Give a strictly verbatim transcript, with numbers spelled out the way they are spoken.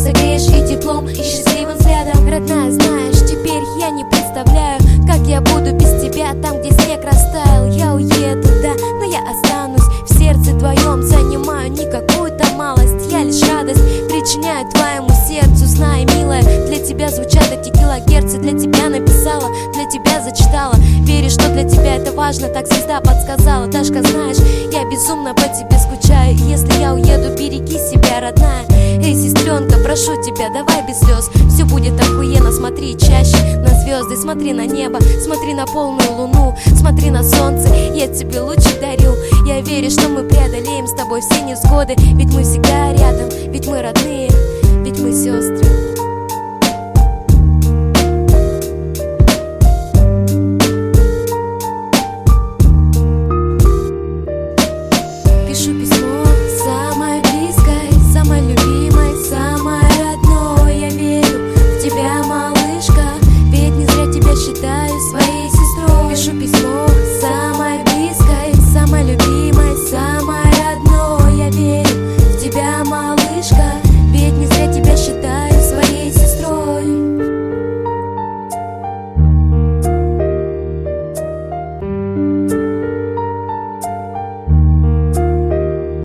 согреешь и теплом, и счастливым взглядом. Родная, знаешь, теперь я не представляю, как я буду без тебя там, где снег растаял. Я уеду, да, но я останусь в сердце твоем, занимаю не какую-то малость, я лишь радость причиняю твоему сердцу. Знай, милая, для тебя звучат эти килогерцы, для тебя написала, для тебя зачитала. Веришь, что для тебя это важно, так звезда подсказала. Дашка, знаешь, я безумно по тебе скучаю. Если я уеду, береги себя, родная. Эй, сестренка, прошу тебя, давай без слез. Все будет охуенно, смотри чаще на звезды, смотри на небо, смотри на полную луну, смотри на солнце, я тебе лучи дарю. Я верю, что мы преодолеем с тобой все невзгоды, ведь мы всегда рядом, ведь мы родные, ведь мы сестры.